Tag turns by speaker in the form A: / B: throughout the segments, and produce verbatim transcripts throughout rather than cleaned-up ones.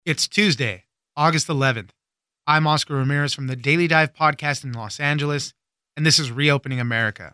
A: It's Tuesday, August eleventh. I'm Oscar Ramirez from the Daily Dive podcast in Los Angeles, and this is Reopening America.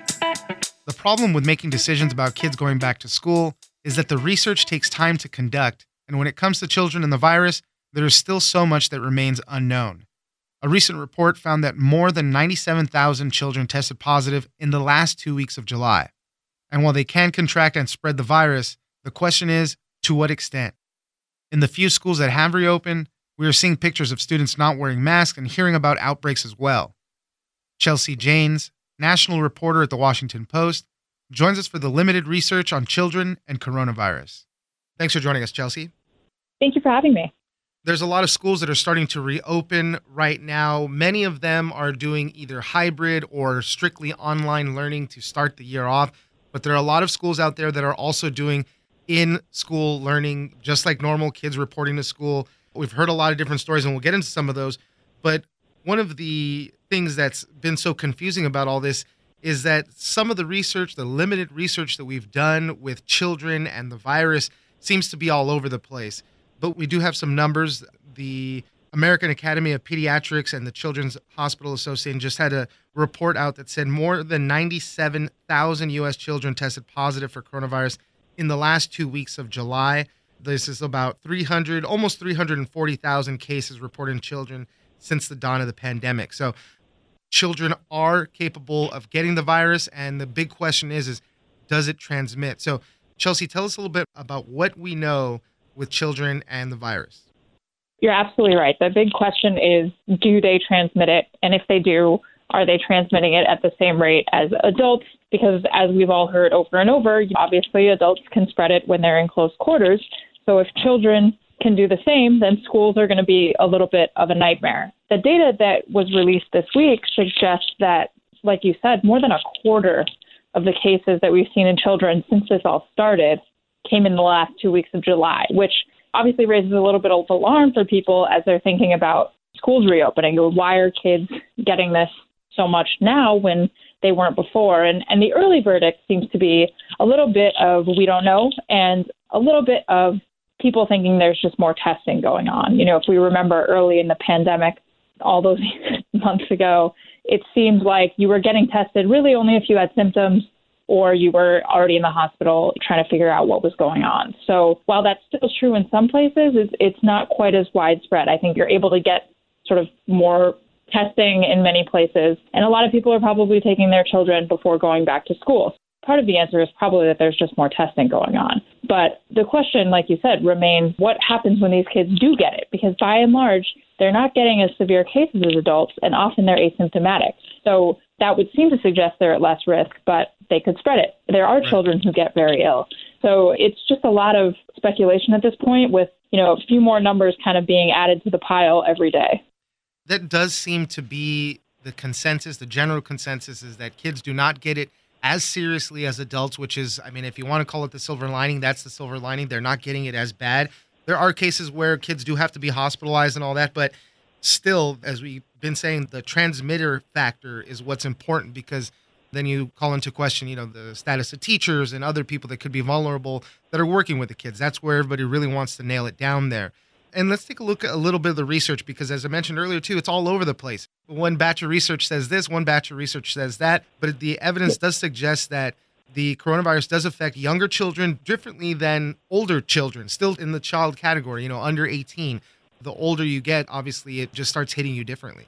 A: The problem with making decisions about kids going back to school is that the research takes time to conduct, and when it comes to children and the virus, there is still so much that remains unknown. A recent report found that more than ninety-seven thousand children tested positive in the last two weeks of July. And while they can contract and spread the virus, the question is, to what extent? In the few schools that have reopened, we are seeing pictures of students not wearing masks and hearing about outbreaks as well. Chelsea Janes, national reporter at the Washington Post, joins us for the limited research on children and coronavirus. Thanks for joining us, Chelsea.
B: Thank you for having me.
A: There's a lot of schools that are starting to reopen right now. Many of them are doing either hybrid or strictly online learning to start the year off. But there are a lot of schools out there that are also doing in-school learning, just like normal kids reporting to school. We've heard a lot of different stories, and we'll get into some of those. But one of the things that's been so confusing about all this is that some of the research, the limited research that we've done with children and the virus, seems to be all over the place. But we do have some numbers. The American Academy of Pediatrics and the Children's Hospital Association just had a report out that said more than ninety-seven thousand U S children tested positive for coronavirus in the last two weeks of July. This is about three hundred, almost three hundred forty thousand cases reported in children since the dawn of the pandemic. So children are capable of getting the virus, and the big question is, is does it transmit? So Chelsea, tell us a little bit about what we know with children and the virus.
B: You're absolutely right. The big question is, do they transmit it? And if they do, are they transmitting it at the same rate as adults? Because as we've all heard over and over, obviously adults can spread it when they're in close quarters. So if children can do the same, then schools are going to be a little bit of a nightmare. The data that was released this week suggests that, like you said, more than a quarter of the cases that we've seen in children since this all started came in the last two weeks of July, which obviously raises a little bit of alarm for people as they're thinking about schools reopening. Why are kids getting this so much now when they weren't before? And and the early verdict seems to be a little bit of we don't know and a little bit of people thinking there's just more testing going on. You know, if we remember early in the pandemic, all those months ago, it seemed like you were getting tested really only if you had symptoms or you were already in the hospital trying to figure out what was going on. So while that's still true in some places, it's, it's not quite as widespread. I think you're able to get sort of more testing in many places, and a lot of people are probably taking their children before going back to school. Part of the answer is probably that there's just more testing going on. But the question, like you said, remains what happens when these kids do get it? Because by and large, they're not getting as severe cases as adults, and often they're asymptomatic. So that would seem to suggest they're at less risk, but they could spread it. There are
A: Right.
B: children who get very ill. So it's just a lot of speculation at this point with, you know, a few more numbers kind of being added to the pile every day.
A: That does seem to be the consensus, the general consensus is that kids do not get it as seriously as adults, which is, I mean, if you want to call it the silver lining, that's the silver lining. They're not getting it as bad. There are cases where kids do have to be hospitalized and all that, but still, as we've been saying, the transmitter factor is what's important, because then you call into question, you know, the status of teachers and other people that could be vulnerable that are working with the kids. That's where everybody really wants to nail it down there. And let's take a look at a little bit of the research, because as I mentioned earlier, too, it's all over the place. One batch of research says this, one batch of research says that, but the evidence does suggest that the coronavirus does affect younger children differently than older children, still in the child category, you know, under eighteen. The older you get, obviously, it just starts hitting you differently.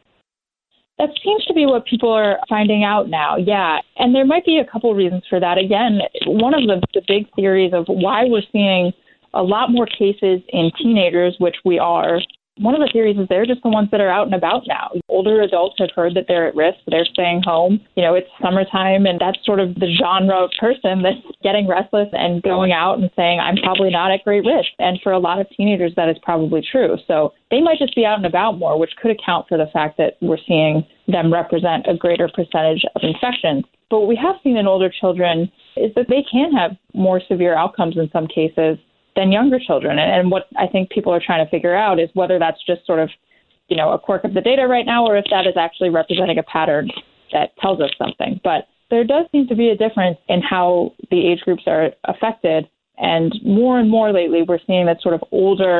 B: That seems to be what people are finding out now, yeah. And there might be a couple reasons for that. Again, one of the, the big theories of why we're seeing a lot more cases in teenagers, which we are, one of the theories is they're just the ones that are out and about now. Older adults have heard that they're at risk, they're staying home. You know, it's summertime, and that's sort of the genre of person that's getting restless and going out and saying, I'm probably not at great risk. And for a lot of teenagers, that is probably true. So they might just be out and about more, which could account for the fact that we're seeing them represent a greater percentage of infections. But what we have seen in older children is that they can have more severe outcomes in some cases than younger children. And what I think people are trying to figure out is whether that's just sort of, you know, a quirk of the data right now, or if that is actually representing a pattern that tells us something. But there does seem to be a difference in how the age groups are affected. And more and more lately, we're seeing that sort of older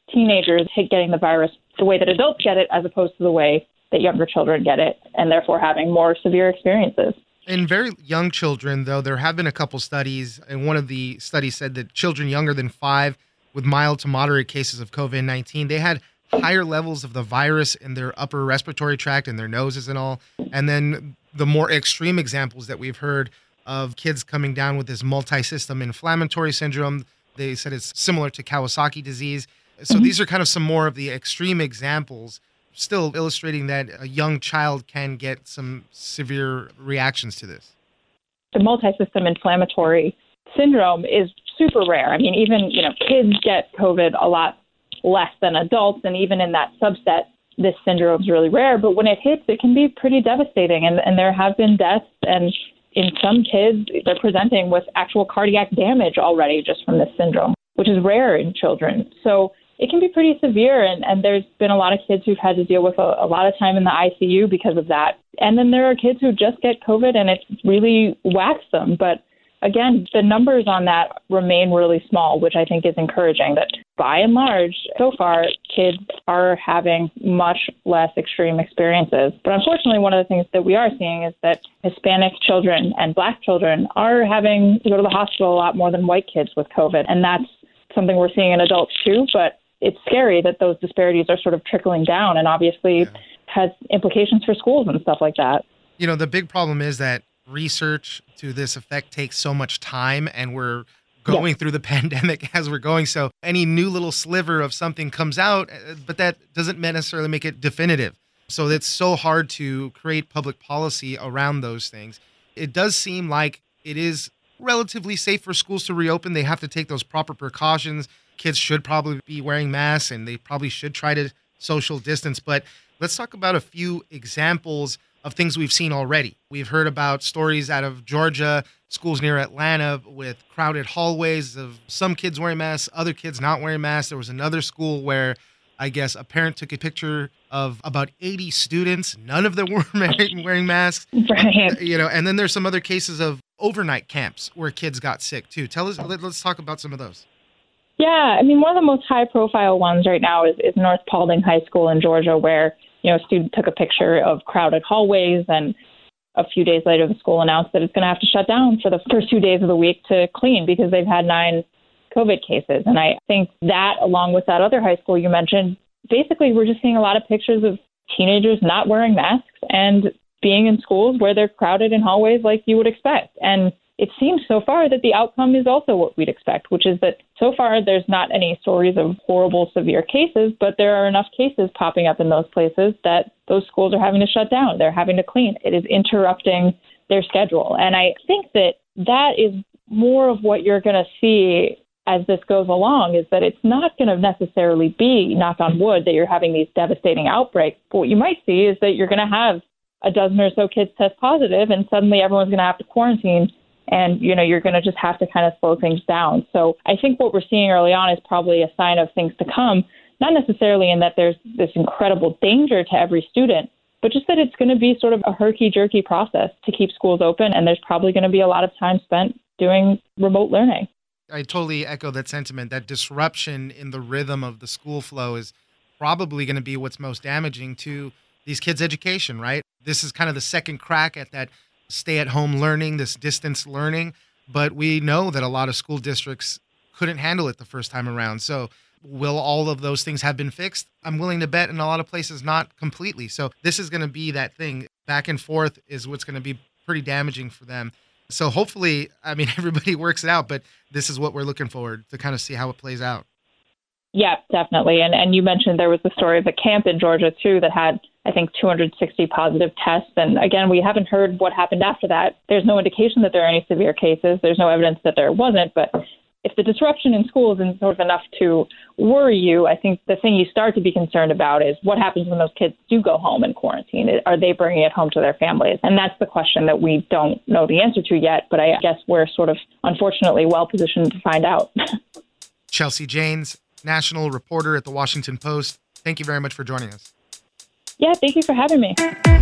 B: teenagers getting the virus the way that adults get it as opposed to the way that younger children get it, and therefore having more severe experiences.
A: In very young children, though, there have been a couple studies, and one of the studies said that children younger than five with mild to moderate cases of COVID nineteen, they had higher levels of the virus in their upper respiratory tract and their noses and all. And then the more extreme examples that we've heard of kids coming down with this multi-system inflammatory syndrome, they said it's similar to Kawasaki disease. So mm-hmm. these are kind of some more of the extreme examples, still illustrating that a young child can get some severe reactions to this.
B: The multi-system inflammatory syndrome is super rare. I mean, even, you know, kids get COVID a lot less than adults, and even in that subset, this syndrome is really rare. But when it hits, it can be pretty devastating, and, and there have been deaths, and in some kids, they're presenting with actual cardiac damage already just from this syndrome, which is rare in children. So it can be pretty severe, and, and there's been a lot of kids who've had to deal with a, a lot of time in the I C U because of that. And then there are kids who just get COVID, and it really whacks them. But again, the numbers on that remain really small, which I think is encouraging that by and large, so far, kids are having much less extreme experiences. But unfortunately, one of the things that we are seeing is that Hispanic children and Black children are having to go to the hospital a lot more than white kids with COVID. And that's something we're seeing in adults too, but it's scary that those disparities are sort of trickling down, and obviously yeah. has implications for schools and stuff like that.
A: You know, the big problem is that research to this effect takes so much time, and we're going yeah. through the pandemic as we're going. So any new little sliver of something comes out, but that doesn't necessarily make it definitive. So it's so hard to create public policy around those things. It does seem like it is relatively safe for schools to reopen. They have to take those proper precautions. Kids should probably be wearing masks, and they probably should try to social distance. But let's talk about a few examples of things we've seen already. We've heard about stories out of Georgia, schools near Atlanta with crowded hallways of some kids wearing masks, other kids not wearing masks. There was another school where I guess a parent took a picture of about eighty students. None of them were wearing masks.
B: Right.
A: You know, and then there's some other cases of overnight camps where kids got sick too. Tell us, let, let's talk about some of those.
B: Yeah, I mean, one of the most high-profile ones right now is, is North Paulding High School in Georgia, where, you know, a student took a picture of crowded hallways, and a few days later, the school announced that it's going to have to shut down for the first two days of the week to clean because they've had nine COVID cases. And I think that, along with that other high school you mentioned, basically we're just seeing a lot of pictures of teenagers not wearing masks and being in schools where they're crowded in hallways like you would expect. And it seems so far that the outcome is also what we'd expect, which is that so far there's not any stories of horrible, severe cases, but there are enough cases popping up in those places that those schools are having to shut down. They're having to clean. It is interrupting their schedule. And I think that that is more of what you're going to see as this goes along, is that it's not going to necessarily be, knock on wood, that you're having these devastating outbreaks. But what you might see is that you're going to have a dozen or so kids test positive, and suddenly everyone's going to have to quarantine. And, you know, you're going to just have to kind of slow things down. So I think what we're seeing early on is probably a sign of things to come, not necessarily in that there's this incredible danger to every student, but just that it's going to be sort of a herky-jerky process to keep schools open. And there's probably going to be a lot of time spent doing remote learning.
A: I totally echo that sentiment. That disruption in the rhythm of the school flow is probably going to be what's most damaging to these kids' education, right? This is kind of the second crack at that stay-at-home learning, this distance learning, but we know that a lot of school districts couldn't handle it the first time around. So will all of those things have been fixed? I'm willing to bet in a lot of places not completely. So this is going to be that thing. Back and forth is what's going to be pretty damaging for them. So hopefully, I mean, everybody works it out, but this is what we're looking forward to kind of see how it plays out.
B: Yeah, definitely. And and you mentioned there was the story of a camp in Georgia, too, that had, I think, two hundred sixty positive tests. And again, we haven't heard what happened after that. There's no indication that there are any severe cases. There's no evidence that there wasn't. But if the disruption in schools is sort of enough to worry you, I think the thing you start to be concerned about is what happens when those kids do go home in quarantine. Are they bringing it home to their families? And that's the question that we don't know the answer to yet. But I guess we're sort of, unfortunately, well positioned to find out.
A: Chelsea Janes, national reporter at The Washington Post. Thank you very much for joining us.
B: Yeah, thank you for having me.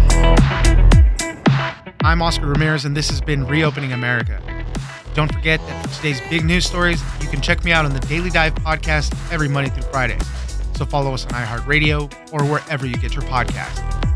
A: I'm Oscar Ramirez, and this has been Reopening America. Don't forget that for today's big news stories, you can check me out on the Daily Dive podcast every Monday through Friday. So follow us on iHeartRadio or wherever you get your podcasts.